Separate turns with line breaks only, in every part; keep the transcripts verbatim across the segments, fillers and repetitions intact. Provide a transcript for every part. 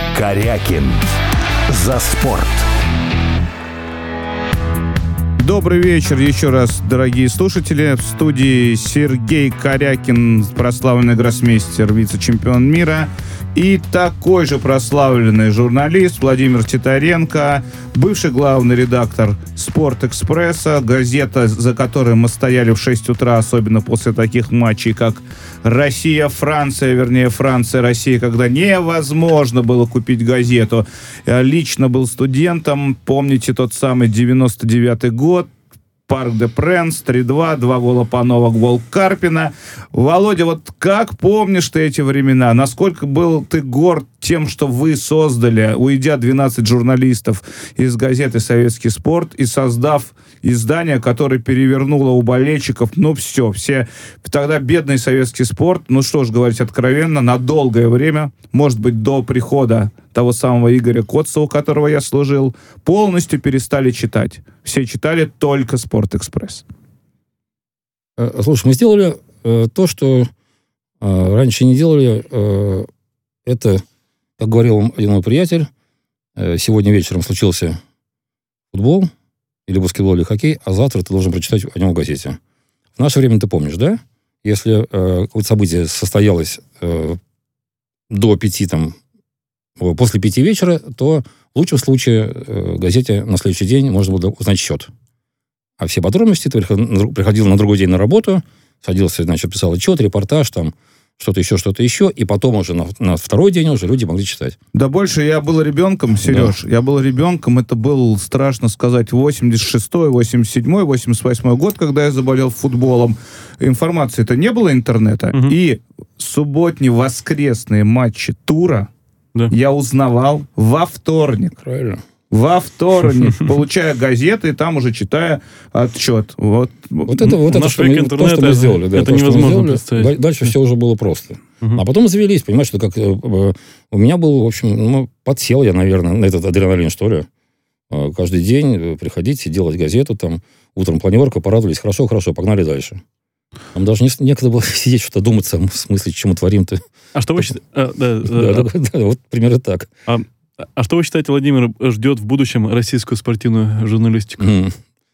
Корякин. За спорт.
Добрый вечер еще раз, дорогие слушатели. В студии Сергей Корякин, прославленный гроссмейстер, вице-чемпион мира, и такой же прославленный журналист Владимир Титаренко, бывший главный редактор «Спорт-экспресса», газета, за которой мы стояли в шесть утра, особенно после таких матчей, как Россия-Франция, вернее, Франция-Россия, когда невозможно было купить газету. Я лично был студентом, помните тот самый девяносто девятый год, Парк де Пренс, три-два, два гола Панова, гол Карпина. Володя, вот как помнишь ты эти времена? Насколько был ты горд тем, что вы создали, уйдя двенадцать журналистов из газеты «Советский спорт» и создав издание, которое перевернуло у болельщиков, ну все, все, тогда бедный «Советский спорт», ну что ж говорить откровенно, на долгое время, может быть, до прихода того самого Игоря Котцева, у которого я служил, полностью перестали читать. Все читали только «Спорт-экспресс».
Слушай, мы сделали э, то, что э, раньше не делали. Э, это, как говорил один мой приятель, э, сегодня вечером случился футбол, или баскетбол, или хоккей, а завтра ты должен прочитать о нем в газете. В наше время ты помнишь, да? Если э, какое-то событие состоялось э, до пяти, там, после пяти вечера, то в лучшем случае э, газете на следующий день можно было узнать счет. А все подробности ты приходил на другой день на работу, садился, значит, писал отчет, репортаж, там, что-то еще, что-то еще, и потом уже на, на второй день уже люди могли читать.
Да больше я был ребенком, Сереж, да. я был ребенком, это был, страшно сказать, восемьдесят шестой, восемьдесят седьмой, восемьдесят восьмой год, когда я заболел футболом. Информации-то не было, интернета, угу. И субботние воскресные матчи тура да. я узнавал во вторник.
Правильно.
Во вторник, получая газеты, и там уже читая отчет. Вот,
вот это, вот это что, мы, то, что мы сделали. Да,
это
то,
невозможно
мы сделали, дальше все уже было просто. Uh-huh. А потом завелись, понимаешь, что как... У меня был, в общем, ну, подсел я, наверное, на этот адреналин, что ли. Каждый день приходить и делать газету, там, утром планерка, порадовались, хорошо, хорошо, погнали дальше. Там даже не, некогда было сидеть, что-то думаться, в смысле, чем мы творим-то.
А что вы считаете? А, да,
да,
да,
да, да, вот примерно так.
А, а что вы считаете, Владимир ждет в будущем российскую спортивную журналистику? Mm.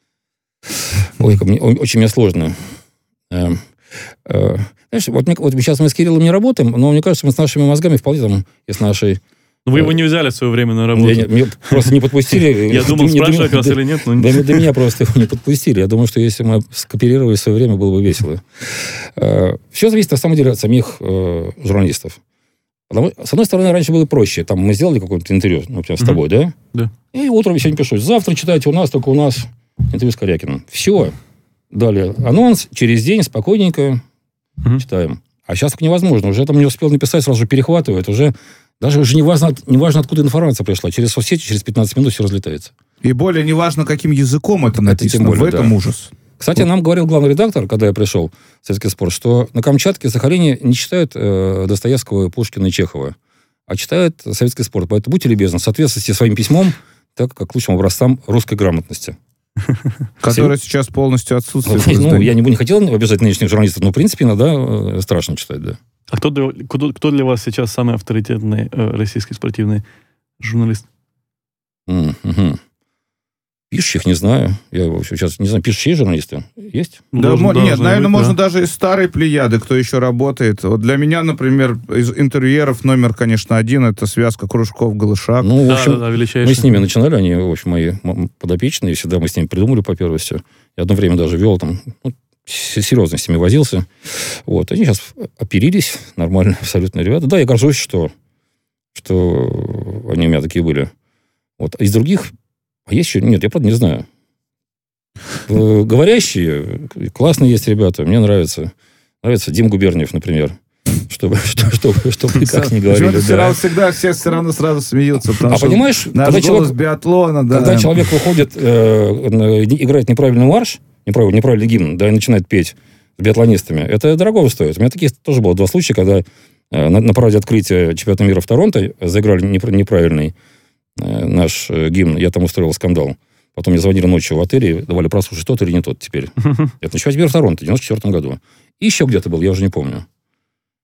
Ой, мне, очень мне сложно. Э, э, знаешь, вот, вот сейчас мы с Кириллом не работаем, но мне кажется, мы с нашими мозгами вполне там, и с нашей...
Но вы его не взяли в свое время на работу.
Я, меня просто не подпустили.
Я думал, спрашивать вас или нет.
До меня просто его не подпустили. Я думаю, что если мы скооперировали в свое время, было бы весело. Все зависит, на самом деле, от самих журналистов. Потому, с одной стороны, раньше было проще. Там мы сделали какое-то интервью, например, с uh-huh. тобой, да?
Да.
И утром сегодня пишу, завтра читайте у нас, только у нас интервью с Корякиным. Все. Далее анонс, через день спокойненько uh-huh. читаем. А сейчас так невозможно. Уже там не успел написать, сразу же перехватывает. Уже даже уже не важно, не важно, откуда информация пришла. Через соцсети, через пятнадцать минут все разлетается.
И более не важно, каким языком это написано. Это более, в этом
да.
ужас.
Кстати, нам говорил главный редактор, когда я пришел в «Советский спорт», что на Камчатке, Сахалине не читают э, Достоевского, Пушкина и Чехова, а читают «Советский спорт». Поэтому будьте любезны, соответствуйте своим письмом, так как лучшим образцам русской грамотности.
Которая сейчас полностью отсутствует.
Ну, я не хотел обижать нынешних журналистов, но, в принципе, иногда страшно читать, да.
А кто для, кто для вас сейчас самый авторитетный э, российский спортивный журналист?
Mm-hmm. Пишущих не знаю. Я вообще сейчас не знаю, пишущие журналисты есть?
Да, должен, мо- нет, наверное, быть, можно да. даже из старой плеяды, кто еще работает. Вот для меня, например, из интервьюеров номер, конечно, один, это связка Кружков-Голышак.
Ну, в общем,
да, да, да,
мы с ними начинали, они, в общем, мои подопечные, всегда мы с ними придумали по первости. Я одно время даже вел там, ну, серьезно с ними возился. Вот, они сейчас оперились, нормально, абсолютно ребята. Да, я горжусь, что, что они у меня такие были. Вот, а из других... А есть еще? Нет, я, правда, не знаю. Говорящие, классные есть ребята, мне нравится. Нравится Дим Губерниев, например. Чтобы, чтобы, чтобы, чтобы как ни говорили.
Да. Всегда все все равно сразу смеются.
А понимаешь,
когда человек, биатлона, да.
когда человек выходит, э, играет неправильный марш, неправильный, неправильный гимн, да, и начинает петь с биатлонистами, это дорого стоит. У меня таких тоже было два случая, когда э, на, на параде открытия чемпионата мира в Торонто заиграли неправильный наш гимн, я там устроил скандал. Потом мне звонили ночью в отеле, давали прослушать, тот или не тот теперь. Это на чемпионате мира в Торонто, в девяносто четвёртом году. И еще где-то был, я уже не помню.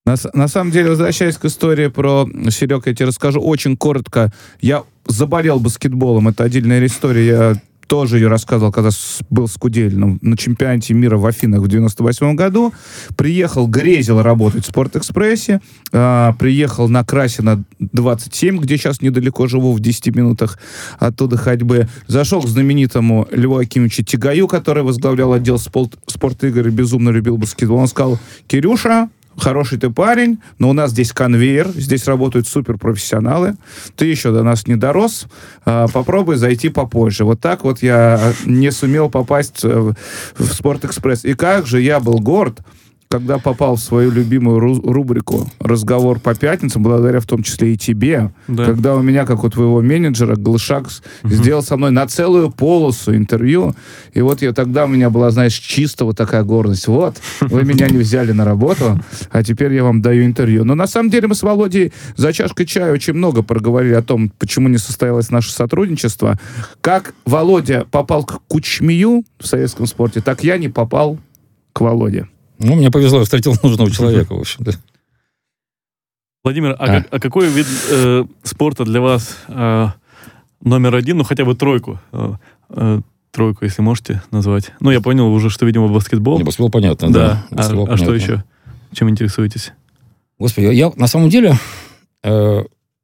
На, на самом деле, возвращаясь к истории про Серег, я тебе расскажу очень коротко. Я заболел баскетболом, это отдельная история, я тоже ее рассказывал, когда был с Куделиным на чемпионате мира в Афинах в девяносто восьмом году. Приехал, грезил работать в Спортэкспрессе, а, приехал на Красина двадцать семь, где сейчас недалеко живу, в десяти минутах оттуда ходьбы. Зашел к знаменитому Льву Акимовичу Тигаю, который возглавлял отдел спорт, спорт-игр и безумно любил баскетбол. Он сказал: Кирюша, хороший ты парень, но у нас здесь конвейер, здесь работают суперпрофессионалы, ты еще до нас не дорос, а, попробуй зайти попозже. Вот так вот я не сумел попасть в, в Спортэкспресс. И как же я был горд, когда попал в свою любимую ру- рубрику «Разговор по пятницам», благодаря в том числе и тебе, да. Когда у меня, как у твоего менеджера, Глышак угу. сделал со мной на целую полосу интервью, и вот я тогда у меня была, знаешь, чисто вот такая гордость. Вот, вы меня не взяли на работу, а теперь я вам даю интервью. Но на самом деле мы с Володей за чашкой чая очень много проговорили о том, почему не состоялось наше сотрудничество. Как Володя попал к Кучмию в советском спорте, так я не попал к Володе.
Ну, мне повезло, я встретил нужного человека, в общем-то.
Владимир, а, а? Как, а какой вид э, спорта для вас э, номер один, ну, хотя бы тройку, э, э, тройку, если можете назвать? Ну, я понял уже, что, видимо, баскетбол.
Не, баскетбол понятно,
да.
да.
А, а что еще? Чем интересуетесь?
Господи, я, я на самом деле, э,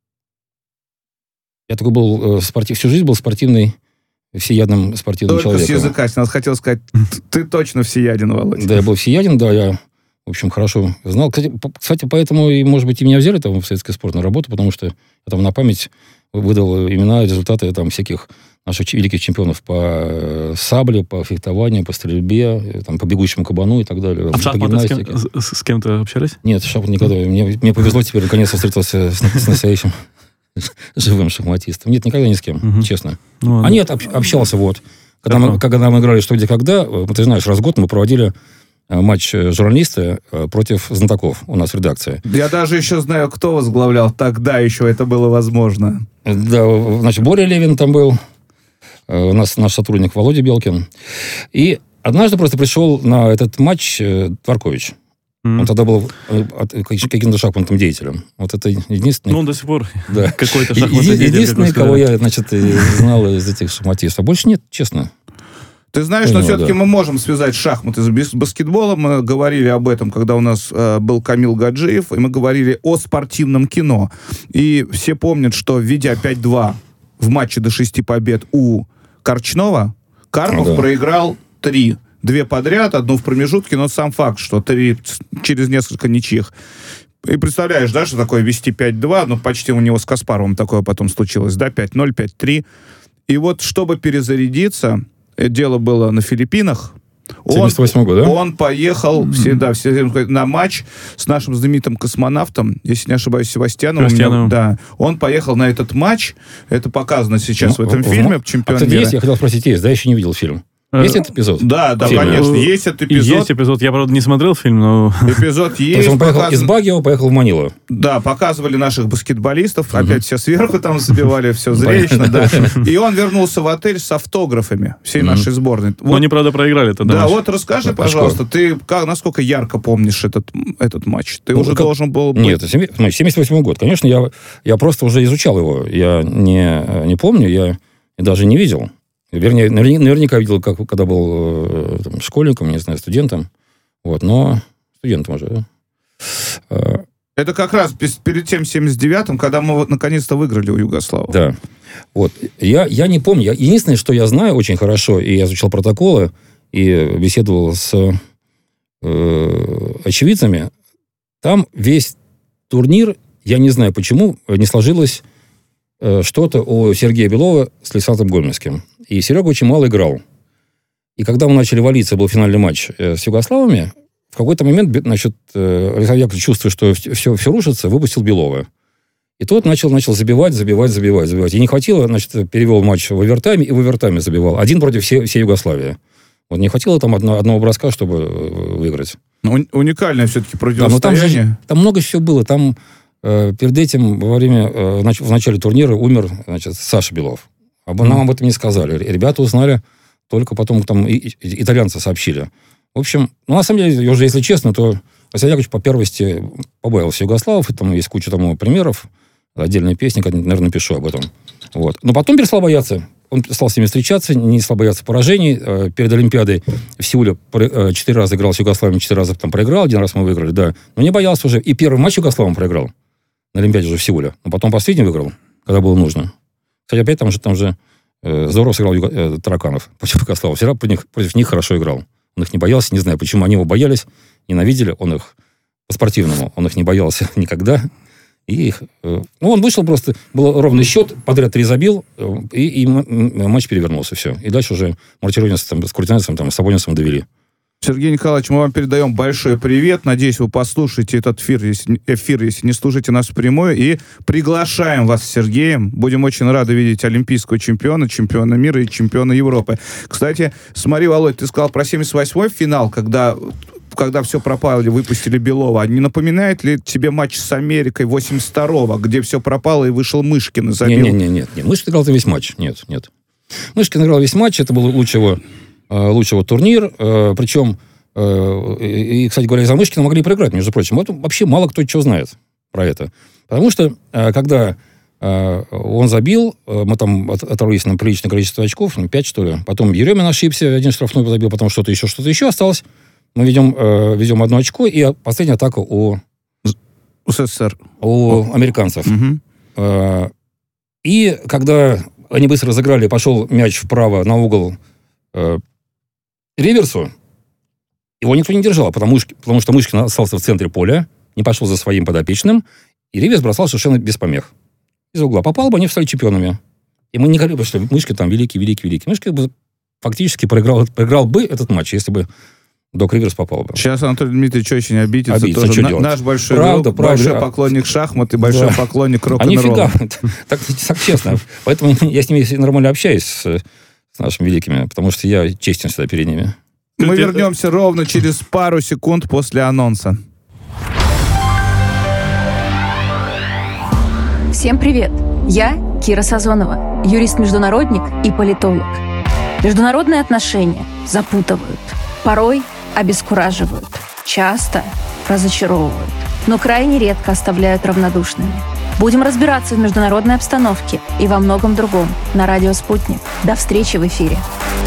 я такой был, э, спортив, всю жизнь был спортивный, всеядным спортивным
Только
человеком.
Только с языка. Я хотел сказать, ты точно всеяден, Володя.
Да, я был всеяден, да, я, в общем, хорошо знал. Кстати, по, кстати, поэтому, и, может быть, и меня взяли там в советский спорт на работу, потому что я там на память выдал имена, результаты там всяких наших великих чемпионов по сабле, по фехтованию, по стрельбе, там, по бегущему кабану и так далее.
А в шахматы с, кем, с, с кем-то общались?
Нет, в шахматы никогда. Мне, мне повезло теперь, наконец, встретился с, с настоящим живым шахматистом. Нет, никогда ни с кем, угу. честно. Ну, а нет, об, общался вот. Когда мы, когда мы играли «Что, где, когда», ты знаешь, раз в год мы проводили матч журналисты против знатоков у нас в редакции.
Я даже еще знаю, кто возглавлял. Тогда еще это было возможно.
Да, значит, Боря Левин там был. У нас наш сотрудник Володя Белкин. И однажды просто пришел на этот матч Творкович. Mm-hmm. Он тогда был каким-то шахматным деятелем. Вот это единственный...
Ну, он до сих пор
да.
какой-то шахматный деятель.
Единственный, кого я, значит, знал из этих шахматистов. А больше нет, честно.
Ты знаешь, но все-таки да. мы можем связать шахматы с баскетболом. Мы говорили об этом, когда у нас э, был Камил Гаджиев, и мы говорили о спортивном кино. И все помнят, что введя пять-два в матче до шести побед у Корчнова, Карпов да. проиграл три. Две подряд, одну в промежутке, но сам факт, что три через несколько ничьих. И представляешь, да, что такое вести пять-два, ну, почти у него с Каспаровым такое потом случилось, да, пять-ноль, пять-три. И вот, чтобы перезарядиться, дело было на Филиппинах,
семьдесят восьмой год, да?
Он поехал mm-hmm. всегда, всегда на матч с нашим знаменитым космонавтом, если не ошибаюсь, Севастьяновым. Меня, да. Он поехал на этот матч. Это показано сейчас ну, в этом в, фильме «Чемпион
а,
мира».
Есть, я хотел спросить, есть, да, еще не видел фильм. Есть этот эпизод?
Да, да, конечно, есть этот эпизод.
Есть эпизод, я, правда, не смотрел фильм, но...
Эпизод есть.
Он поехал показ... из Багио, поехал в Манилу.
Да, показывали наших баскетболистов, uh-huh. опять все сверху там забивали, все зрелищно, да. И он вернулся в отель с автографами всей uh-huh. нашей сборной.
Вот. Но они, правда, проиграли тогда.
Да, матч. Вот расскажи, да, пожалуйста, ты как, насколько ярко помнишь этот, этот матч? Ты ну, уже как... должен был быть...
Нет, семьдесят восьмой год. Конечно, я, я просто уже изучал его. Я не, не помню, я даже не видел. Вернее, наверняка видел, как, когда был там, школьником, не знаю, студентом. Вот, но студентом уже.
Это как раз перед тем семьдесят девятым, когда мы вот наконец-то выиграли у Югославии.
Да. Вот. Я, я не помню. Единственное, что я знаю очень хорошо, и я изучал протоколы, и беседовал с э, очевидцами, там весь турнир, я не знаю почему, не сложилось э, что-то у Сергея Белова с Лисатом Гомельским. И Серега очень мало играл. И когда мы начали валиться, был финальный матч э, с югославами, в какой-то момент, значит, э, Александр Яковлевич, чувствуя, что все, все рушится, выпустил Белова. И тот начал, начал забивать, забивать, забивать, забивать. И не хватило, значит, перевел матч в овертайме, и в овертайме забивал. Один против всей, всей Югославии. Вот не хватило там одно, одного броска, чтобы выиграть.
Ну, уникальное все-таки противостояние.
Да, но там, же, там много всего было. Там э, перед этим, во время, э, в начале турнира умер, значит, Саша Белов. Об, нам об этом не сказали. Ребята узнали, только потом там и, и, итальянцы сообщили. В общем, ну, на самом деле, уже если честно, то Василий Яковлевич по первости побоялся югославов, и там есть куча тому примеров, отдельная песня, наверное, напишу об этом. Вот. Но потом перестал бояться. Он стал с ними встречаться, не стал бояться поражений. Перед Олимпиадой в Сеуле четыре раза играл с Югославией, четыре раза там проиграл, один раз мы выиграли, да. Но не боялся уже. И первый матч Югославом проиграл на Олимпиаде уже в Сеуле. Но потом последний выиграл, когда было нужно. Кстати, опять там же, там же э, здорово сыграл Юго, э, Тараканов против Югославов. Всегда против них, против них хорошо играл. Он их не боялся, не знаю, почему они его боялись, ненавидели. Он их по-спортивному, он их не боялся никогда. И их, э, ну, он вышел просто, был ровный счет, подряд три забил, э, и, и матч перевернулся, все. И дальше уже Мартиросян там, с Куртинецем, там, с Сабонисом довели.
Сергей Николаевич, мы вам передаем большой привет. Надеюсь, вы послушаете этот эфир, если, эфир, если не слушаете нас впрямую. И приглашаем вас с Сергеем. Будем очень рады видеть олимпийского чемпиона, чемпиона мира и чемпиона Европы. Кстати, смотри, Володь, ты сказал про семьдесят восьмой финал, когда... когда все пропало, или выпустили Белова. Не напоминает ли тебе матч с Америкой восемьдесят второго, где все пропало и вышел Мышкин и забил?
Нет, нет, нет, нет. Мышкин играл весь матч. Нет, нет. Мышкин играл весь матч. Это был лучший его, лучший его турнир. Причем, и, кстати говоря, за Мышкина могли проиграть, между прочим. Это вообще мало кто чего знает про это. Потому что, когда он забил, мы там оторвались на приличное количество очков, пять, что ли. Потом Еремин ошибся, один штрафной забил, потом что-то еще, что-то еще осталось. Мы ведем, э, ведем одно очко, и последняя атака у...
У СССР.
У американцев.
Угу.
Э, и когда они быстро разыграли, пошел мяч вправо на угол э, Риверсу, его никто не держал, потому, потому что Мышкин остался в центре поля, не пошел за своим подопечным, и Риверс бросал совершенно без помех. Из угла попал бы, они стали чемпионами. И мы не говорили бы, что Мышкин там великий, великий, великий. Мышкин бы фактически проиграл, проиграл бы этот матч, если бы Док Риверс попал бы.
Сейчас Анатолий Дмитриевич очень обидится.
Обидится,
тоже.
На,
наш большой,
правда,
друг,
правда.
большой поклонник шахмат и большой да. поклонник рок-н-ролла.
А нифига. Так, так честно. Поэтому я с ними нормально общаюсь, с, с нашими великими, потому что я честен всегда перед ними.
Мы вернемся ровно через пару секунд после анонса.
Всем привет! Я Кира Сазонова, юрист-международник и политолог. Международные отношения запутывают, порой обескураживают, часто разочаровывают, но крайне редко оставляют равнодушными. Будем разбираться в международной обстановке и во многом другом на радио «Спутник». До встречи в эфире.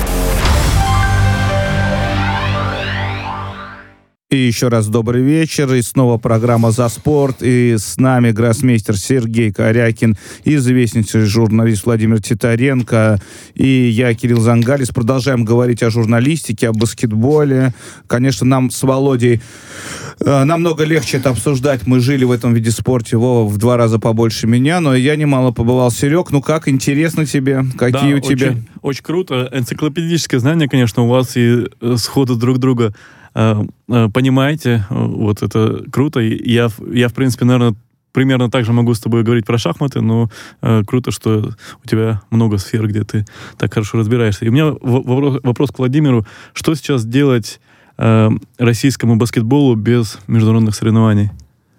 И еще раз добрый вечер. И снова программа «За спорт». И с нами гроссмейстер Сергей Корякин, известнейший журналист Владимир Титаренко и я, Кирилл Зангалис. Продолжаем говорить о журналистике, о баскетболе. Конечно, нам с Володей э, намного легче это обсуждать. Мы жили в этом виде спорта. Вова в два раза побольше меня, но я немало побывал. Серег, ну как, интересно тебе? Какие
да,
у тебя?
Очень, очень круто. Энциклопедическое знание, конечно, у вас и сходу друг друга понимаете, вот это круто. Я, я, в принципе, наверное, примерно так же могу с тобой говорить про шахматы, но э, круто, что у тебя много сфер, где ты так хорошо разбираешься. И у меня вопрос, вопрос к Владимиру. Что сейчас делать э, российскому баскетболу без международных соревнований?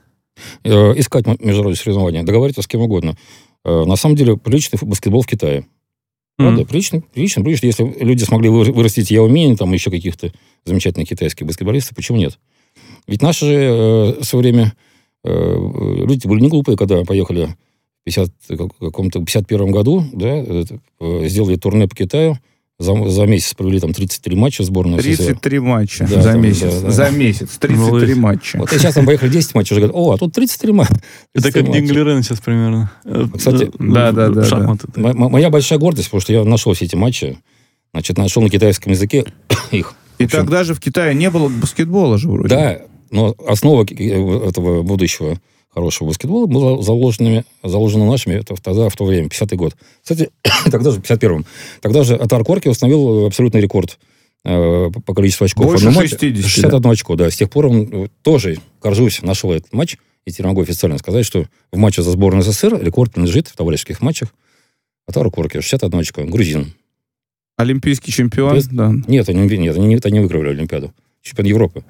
Искать международные соревнования, договориться с кем угодно. На самом деле, приличный баскетбол в Китае. Правда, mm-hmm. прилично, прилично, прилично. Если люди смогли вырастить Яо Минь, там еще каких-то замечательных китайских баскетболистов, почему нет? Ведь наши же э, в свое время э, люди были не глупые, когда поехали в пятьдесят, каком-то пятьдесят первом году, да, э, сделали турне по Китаю, за, за месяц провели там тридцать три матча сборной СССР.
тридцать три матча да, за
там,
месяц.
Да, да.
За месяц тридцать три матча.
Вот и сейчас там поехали десять матчей, уже говорят, о, а тут тридцать три матча.
Это как Динглерен сейчас примерно.
Кстати,
да, да, да,
шахматы.
Да. Моя большая гордость, потому что я нашел все эти матчи, значит, нашел на китайском языке их.
И тогда же в Китае не было баскетбола же вроде.
Да, но основа этого будущего хорошего баскетбола была заложена, заложена нашими это тогда, в то время, пятидесятый год. Кстати, тогда же, в пятьдесят первом, тогда же Атар Корки установил абсолютный рекорд э, по количеству очков.
Больше шестидесяти,
шестьдесят одно
да.
очко, да. С тех пор он тоже, горжусь, нашел этот матч. И теперь могу официально сказать, что в матче за сборную СССР рекорд принадлежит в товарищеских матчах Атару Корки. шестьдесят одно очко. Грузин.
Олимпийский чемпион?
Есть,
да.
Нет, они, нет они, они выиграли Олимпиаду. Чемпион Европы.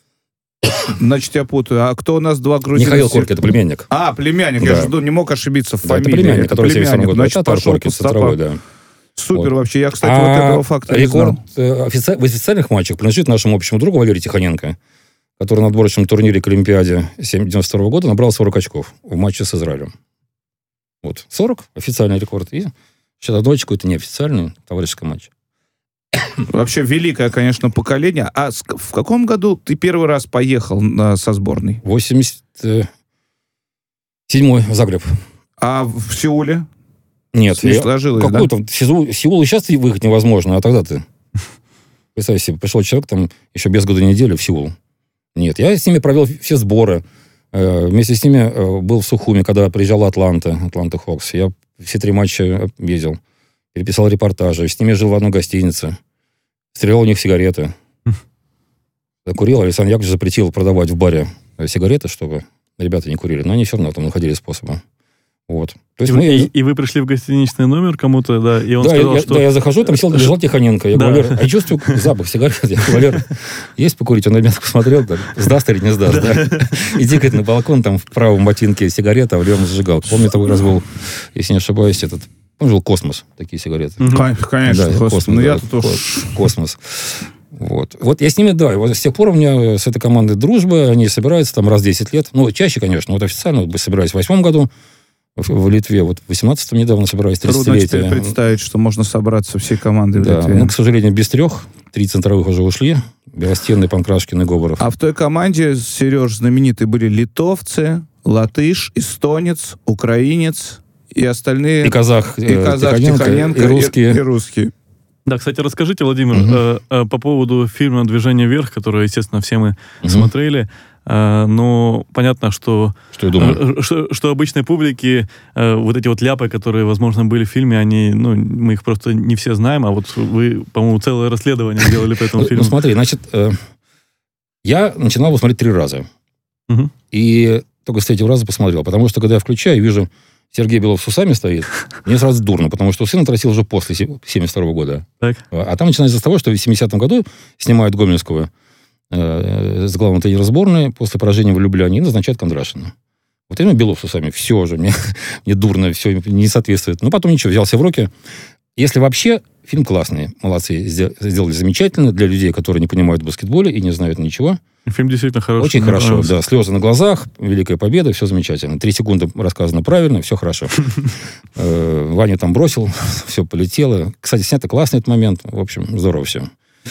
Значит, я путаю. А кто у нас два грузина?
Михаил Корки, это племянник.
А, племянник.
Да.
Я же не мог ошибиться в
да,
фамилии.
это племянник, который в семьдесят втором году.
Значит,
Атар
пошел
Корки,
по
центровой, да.
Супер
вот.
вообще. Я, кстати,
а
вот этого факта не
рекорд
знал.
Офици... в официальных матчах принадлежит нашему общему другу Валерию Тихоненко, который на отборочном турнире к Олимпиаде девяносто второго года набрал сорок очков в матче с Израилем. Вот. сорок официальный рекорд. И сейчас одно очко, это неофициальный товарищеский матч.
Вообще великое, конечно, поколение. А в каком году ты первый раз поехал на, со сборной?
восемьдесят седьмой в Загреб.
А в Сеуле?
Нет.
Не сложилось,
какой
да?
там Сеул, Сеул и сейчас выехать невозможно, а тогда ты... Представь себе, пришел человек там еще без года недели в Сеул. Нет, я с ними провел все сборы. Вместе с ними был в Сухуми, когда приезжала Атланта, Атланта Хокс. Я все три матча ездил. Переписал репортажи. С ними жил в одной гостинице. Стрелял у них сигареты. Курил. Александр Яковлевич запретил продавать в баре сигареты, чтобы ребята не курили. Но они все равно там находили способы. Вот. То есть
и,
мы...
и, и вы пришли в гостиничный номер кому-то, да, и он
да,
сказал,
я,
что...
Да, я захожу, там сел, лежал Тихоненко. Я
да.
говорю, Валер, а я чувствую запах сигарет. Я говорю, Валер, есть покурить? Он на меня посмотрел, так, сдаст или не сдаст, да? Иди, говорит, на балкон, там в правом ботинке сигарета, в левом зажигалка. Помню, такой раз был, если не ошибаюсь, этот... Он жил «Космос», такие сигареты.
Конечно,
да,
«Космос». Ну,
да,
я тут
«Космос». Вот. Вот я с ними, да, вот с тех пор у меня с этой командой дружба, они собираются там раз в десять лет, ну, чаще, конечно, вот официально, вот мы собирались в восьмом году, в Литве, вот в восемнадцатом недавно собирались, тридцатилетие.
Трудно теперь представить, что можно собраться всей командой в
да,
Литве.
ну, к сожалению, без трех. Три центровых уже ушли. Белостенный, Панкрашкин и Гоборов.
А в той команде, Сереж, знаменитые были литовцы, латыш, эстонец, украинец и остальные...
И казах,
и казах
Тихоненко,
Тихоненко,
и русские.
И, и русские.
Да, кстати, расскажите, Владимир,
Угу.
э, э, по поводу фильма «Движение вверх», который, естественно, все мы
Угу.
смотрели. Э, но понятно, что,
Что я думаю?
э, что, что обычной публике э, вот эти вот ляпы, которые, возможно, были в фильме, они, ну, мы их просто не все знаем, а вот вы, по-моему, целое расследование делали по этому
Ну,
фильму.
ну, смотри, значит, э, я начинал его смотреть три раза.
Угу.
И только с третьего раза посмотрел. Потому что, когда я включаю и вижу, Сергей Белов с усами стоит, мне сразу дурно, потому что усы натросил уже после семьдесят второго года.
Так.
А там начинается с того, что в семидесятом году снимают Гомельского э, с главного тренера сборной, после поражения в Любляне, и назначают Кондрашина. Вот именно Белов с усами. Все уже, мне, мне дурно, все не соответствует. Но потом ничего, взялся в руки. Если вообще, фильм классный, молодцы, сделали замечательно для людей, которые не понимают в баскетболе и не знают ничего.
Фильм действительно хороший.
Очень хорошо, да. Слезы на глазах, великая победа, все замечательно. Три секунды рассказано правильно, все хорошо. Ваня там бросил, все полетело. Кстати, снято классный этот момент. В общем, здорово все.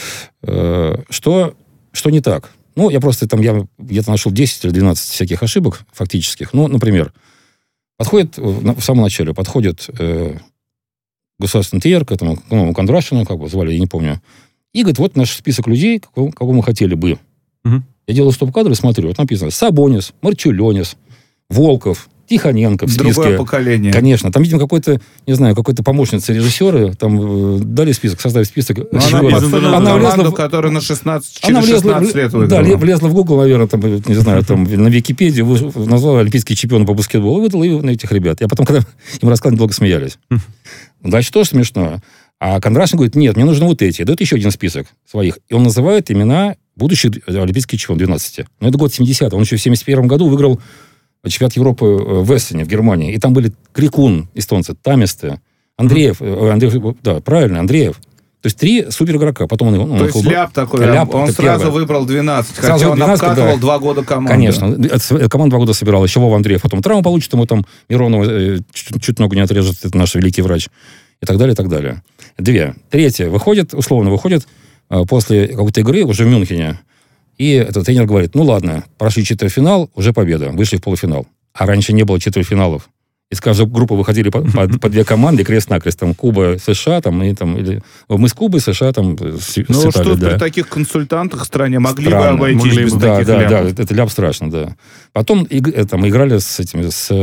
Что, что не так? Ну, я просто там, я где-то нашел десять или двенадцать всяких ошибок фактических. Ну, например, подходит, в самом начале подходит государственный тренер к этому, ну, Кондрашину, как бы звали, я не помню, и говорит, вот наш список людей, кого, кого мы хотели бы.
Угу.
Я делаю стоп-кадр и смотрю. Вот написано Сабонис, Марчуленис, Волков, Тихоненко в списке.
Другое поколение.
Конечно. Там, видимо, какой-то, не знаю, какой-то помощница режиссера, там э, дали список, составить список.
Но она
Чего?
подсунула
Она
команду,
влезла в-
которая на шестнадцать,
Она
через
влезла,
шестнадцать лет
да,
выиграла.
влезла в Google, наверное, там, не знаю, там, на Википедию, вы- назвала олимпийские чемпионы по баскетболу, и выдала ее на этих ребят. Я потом, когда им рассказывали, долго смеялись. Дальше тоже смешно. А Кондрашин говорит, нет, мне нужны вот эти. Дает еще один список своих. И он называет имена будущих олимпийских чемпионов двенадцати. Но это год семидесятый. Он еще в семьдесят первом году выиграл чемпионат Европы в Эссене, в Германии. И там были Крикун, эстонцы, Таместе, Андреев. э, Андреев, да, правильно, Андреев. То есть три супер игрока. Потом он, он
То есть
худо-
ляп такой,
Ляп,
он
это
сразу
первое.
выбрал двенадцать,
Сразу
хотя он
двенадцать,
обкатывал
да.
два года команду.
Конечно. Это команда два года собирала. Еще Вова Андреев потом травму получит, ему там Миронова э, чуть, чуть ногу не отрежет, это наш великий врач. И так далее, и так далее. Две. Третье. Выходит, условно, выходит э, после какой-то игры уже в Мюнхене. И этот тренер говорит, ну ладно, прошли четвертьфинал, уже победа. Вышли в полуфинал. А раньше не было четвертьфиналов. Из каждой группы выходили по, по, по две команды, крест-накрест. Там Куба, США, там, и, там, или... Мы с Кубой, США, там, с,
Ну
с
что
Италией, да.
при таких консультантах в стране могли
Странно.
бы обойтись
Могли
без
бы.
Да,
таких
да, да,
ляпов?
это ляп страшно, да. Потом иг- э, там, играли с этими, с,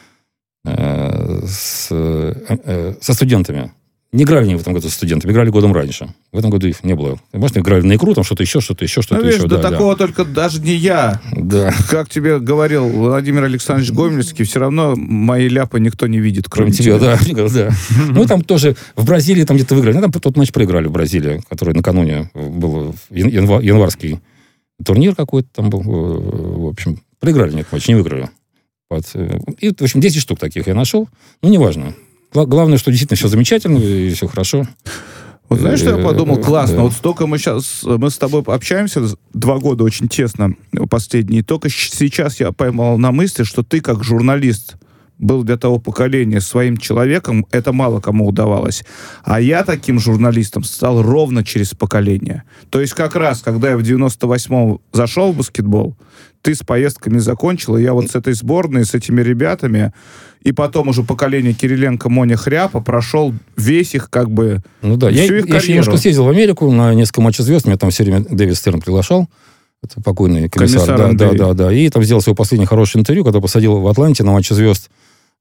э, с, э, э, со студентами. Не играли они в этом году со студентами, играли годом раньше. В этом году их не было. Может, играли на икру, там что-то еще, что-то еще, что-то
Ну, видишь,
еще.
до
да,
такого только даже не я.
да.
Как тебе говорил Владимир Александрович Гомельский, все равно мои ляпы никто не видит, кроме,
Кроме тебя, да. да. Ну, и там тоже в Бразилии там где-то выиграли. Ну, там тот матч проиграли в Бразилии, который накануне был ян- янва- январский турнир какой-то там был. В общем, проиграли нет матч, не выиграли. Вот. И, в общем, десять штук таких я нашел. Ну, неважно. Гла- Главное, что действительно все замечательно и все хорошо.
Вот знаешь, что я подумал? Классно.
Да.
Вот столько мы сейчас, мы с тобой общаемся два года очень тесно последние. Только сейчас я поймал на мысли, что ты как журналист был для того поколения своим человеком, это мало кому удавалось. А я таким журналистом стал ровно через поколение. То есть как раз, когда я в девяносто восьмом зашел в баскетбол, ты с поездками закончил, и я вот с этой сборной, с этими ребятами, и потом уже поколение Кириленко, Моня, Хряпа прошел весь их как бы...
Ну да, я, я еще немножко съездил в Америку на несколько матчей звезд, меня там все время Дэвид Стерн приглашал, это покойный комиссар.
Комиссар
да, да, да, да. И там сделал свое последнее хорошее интервью, когда посадил в Атланте на матче звезд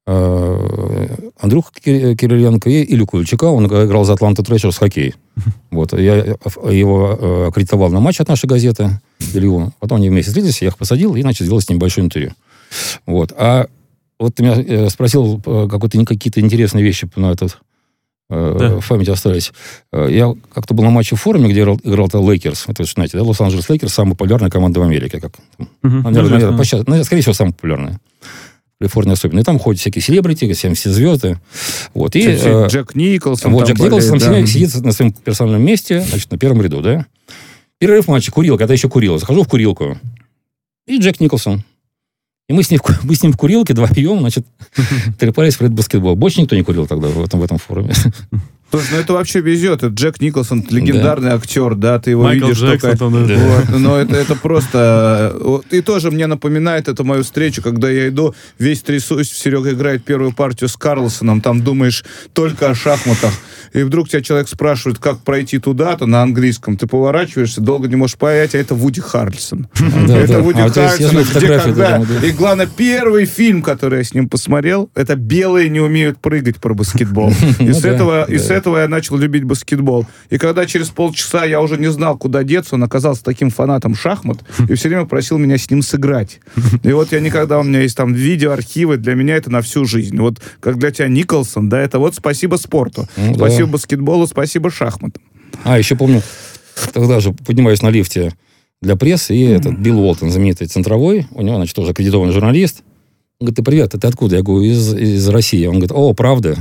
Андрюха Кириленко и Илью Куличака. Он играл за Атланта Трэшерс в хоккей. Вот. Я его аккредитовал на матч от нашей газеты, Илью. Потом они вместе встретились, я их посадил и начал делать с ним большое интервью. Вот. А вот ты меня спросил какие-то интересные вещи на этот... Да. В памяти остались. Я как-то был на матче в форуме, где играл, играл Лейкерс. Это, знаете, да, Лос-Анджелес Лейкерс, самая популярная команда в Америке. Как, угу. наверное, наверное, почти, ну, скорее всего, самая популярная. В Калифорнии особенно. И там ходят всякие селебрити, все, все звезды. Вот. И,
э, Джек Николсон.
Вот, Джек Николсон да. сидит на своем персональном месте, значит, на первом ряду, да. Перерыв матча, курилка, когда еще курил. Захожу в курилку. И Джек Николсон. И мы с, ним, мы с ним в курилке два пьем, значит, трепались в Red Basketball. Больше никто не курил тогда в этом, в этом форуме.
Слушай, ну это вообще везет. Это Джек Николсон, легендарный да. актер, да, ты его
Майкл
видишь
Джексон,
только...
там, да.
Вот, но это, это просто... И тоже мне напоминает это мою встречу, когда я иду, весь трясусь, Серега играет первую партию с Карлсоном, там думаешь только о шахматах. И вдруг тебя человек спрашивает, как пройти туда-то на английском. Ты поворачиваешься, долго не можешь понять, а это Вуди Харрельсон. Это Вуди Харрельсон, где когда... И главное, первый фильм, который я с ним посмотрел, это «Белые не умеют прыгать» про баскетбол. И с этого... С этого я начал любить баскетбол. И когда через полчаса я уже не знал, куда деться, он оказался таким фанатом шахмат и все время просил меня с ним сыграть. И вот я никогда, у меня есть там видеоархивы, для меня это на всю жизнь. Вот как для тебя Николсон, да, это вот спасибо спорту, ну, спасибо да. баскетболу, спасибо шахматам.
А, еще помню, тогда же поднимаюсь на лифте для прессы, и mm-hmm. этот Билл Уолтон, знаменитый центровой, у него, значит, тоже аккредитованный журналист. Он говорит, ты привет, ты откуда? Я говорю, из, из России. Он говорит, о, правда?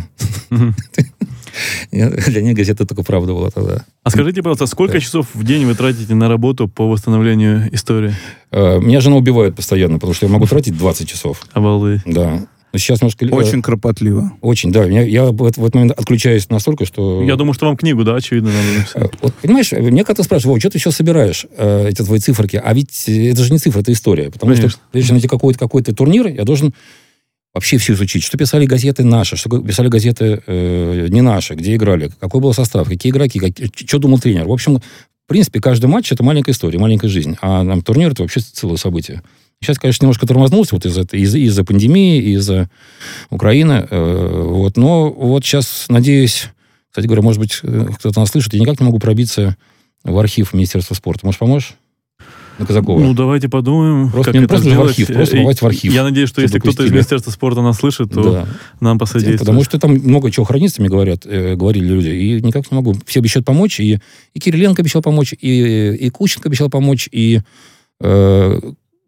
Для них газета только правда была тогда.
А скажите, пожалуйста, сколько да. часов в день вы тратите на работу по восстановлению истории?
Uh, меня жена убивает постоянно, потому что я могу тратить двадцать часов.
Обалдеть.
Да. Но сейчас немножко...
Очень кропотливо.
Очень, да. Я, я в этот момент отключаюсь настолько, что...
Я думаю, что вам книгу, да, очевидно, надо написать.
Вот, понимаешь, мне как-то спрашивают, что ты еще собираешь, э, эти твои циферки? А ведь это же не цифры, это история. Потому Конечно. Что, прежде чем найти какой-то, какой-то турнир, я должен... вообще все изучить. Что писали газеты наши, что писали газеты э, не наши, где играли, какой был состав, какие игроки, как, что думал тренер. В общем, в принципе, каждый матч — это маленькая история, маленькая жизнь. А нам турнир — это вообще целое событие. Сейчас, конечно, немножко тормознулся вот из-за, из- из-за пандемии, из-за Украины. Э, вот. Но вот сейчас, надеюсь, кстати говоря, может быть, кто-то нас слышит, я никак не могу пробиться в архив Министерства спорта. Может, поможешь? На Казакова.
Ну, давайте подумаем,
просто,
как
не,
это
просто
сделать.
В архив, просто попасть в архив.
Я надеюсь, что если кто-то из Министерства спорта нас слышит, то да. нам посодействует.
Потому что там много чего хранится, мне говорят, э, говорили люди, и никак не могу. Все обещают помочь, и, и Кириленко обещал помочь, и, и Кученко обещал помочь, и э,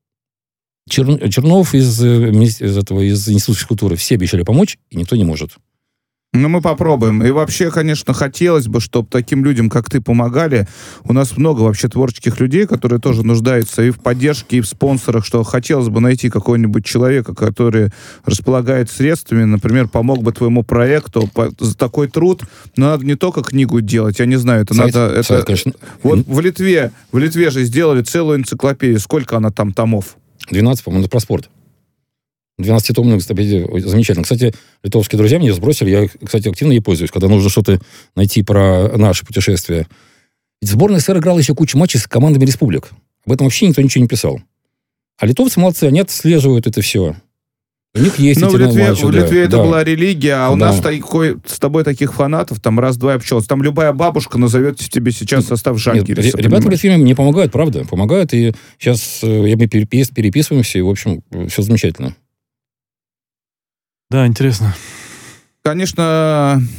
Чер, Чернов из, из, этого, из Института физкультуры. Все обещали помочь, и никто не может.
Ну, мы попробуем. И вообще, конечно, хотелось бы, чтобы таким людям, как ты, помогали. У нас много вообще творческих людей, которые тоже нуждаются и в поддержке, и в спонсорах, что хотелось бы найти какого-нибудь человека, который располагает средствами, например, помог бы твоему проекту по, за такой труд. Но надо не только книгу делать, я не знаю, это сайт, надо...
Сайт,
это,
конечно.
Вот в Литве, в Литве же сделали целую энциклопедию. Сколько она там томов?
двенадцать, по-моему, про спорт. двенадцатитомная энциклопедия, замечательно. Кстати, литовские друзья мне сбросили, я, кстати, активно ей пользуюсь, когда нужно что-то найти про наши путешествия. Ведь сборная СССР играла еще кучу матчей с командами республик. Об этом вообще никто ничего не писал. А литовцы молодцы, они отслеживают это все. У них есть
Но
эти
в Литве,
матчи,
в Литве
да,
это
да.
была религия, а у
да.
нас такой, с тобой таких фанатов, там раз-два общался. Там любая бабушка назовет тебе сейчас состав Жальгириса.
Нет, ребята в Литве мне помогают, правда, помогают. И сейчас мы перепис, переписываемся, и, в общем, все замечательно.
Да, интересно.
Конечно,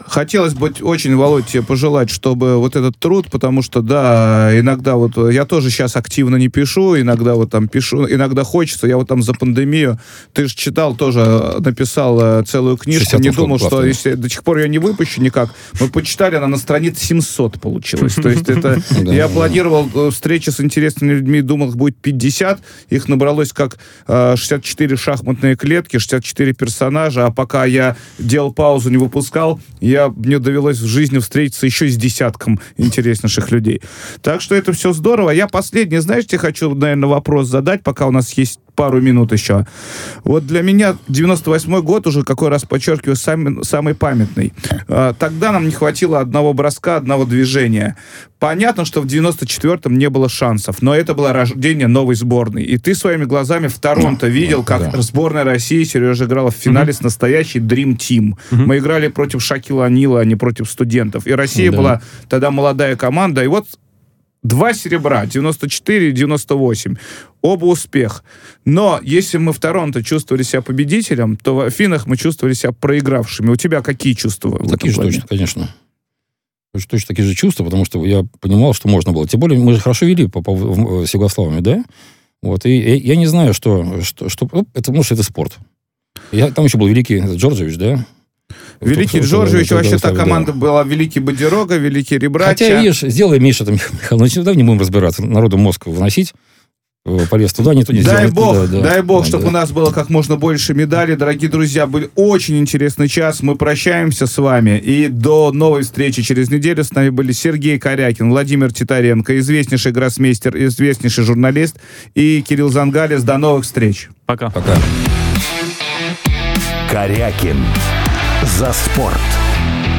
Хотелось бы очень, Володь, тебе пожелать, чтобы вот этот труд, потому что, да, иногда вот, я тоже сейчас активно не пишу, иногда вот там пишу, иногда хочется, я вот там за пандемию, ты же читал тоже, написал целую книжку, не думал, что если до сих пор ее не выпущу никак, мы почитали, она на странице семьсот получилась, то есть это, я планировал встречи с интересными людьми, думал, их будет пятьдесят, их набралось как шестьдесят четыре шахматные клетки, шестьдесят четыре персонажа, а пока я делал паузу, не выпускал, я, мне довелось в жизни встретиться еще с десятком интереснейших людей. Так что это все здорово. Я последний, знаешь, тебе хочу, наверное, вопрос задать, пока у нас есть пару минут еще. Вот для меня девяносто восьмой год уже, какой раз подчеркиваю, самый, самый памятный. Тогда нам не хватило одного броска, одного движения. Понятно, что в девяносто четвёртом не было шансов, но это было рождение новой сборной. И ты своими глазами в Торонто видел, как да. сборная России, Сережа, играла в финале mm-hmm. с настоящей Dream Team. Mm-hmm. Мы играли против Шакила О'Нила, а не против студентов. И Россия да. была тогда молодая команда. И вот два серебра, девяносто четыре и девяносто восемь. Оба успех. Но если мы в Торонто чувствовали себя победителем, то в Афинах мы чувствовали себя проигравшими. У тебя какие чувства?
Такие же точно, конечно. Точно, точно такие же чувства, потому что я понимал, что можно было. Тем более, мы же хорошо вели по, по, в, с Югославами, да? Вот, и, и я не знаю, что... что, что это, может, это спорт. Я, там еще был великий Джорджевич, да?
Великий
Кто,
Джорджевич,
кто,
вообще
кто,
та
да.
команда была Великий Бодерога, Великий Ребрача.
Хотя, видишь, сделай Миша, там, Михаил, ну, сюда не будем разбираться, народу мозг выносить, полез туда, никто не
дай
сделает.
Бог,
да,
дай Бог,
да,
чтобы
да.
у нас было как можно больше медалей. Дорогие друзья, был очень интересный час. Мы прощаемся с вами. И до новой встречи через неделю. С нами были Сергей Корякин, Владимир Титаренко, известнейший гроссмейстер, известнейший журналист, и Кирилл Зангалис. До новых встреч.
Пока.
Пока.
Корякин. За спорт.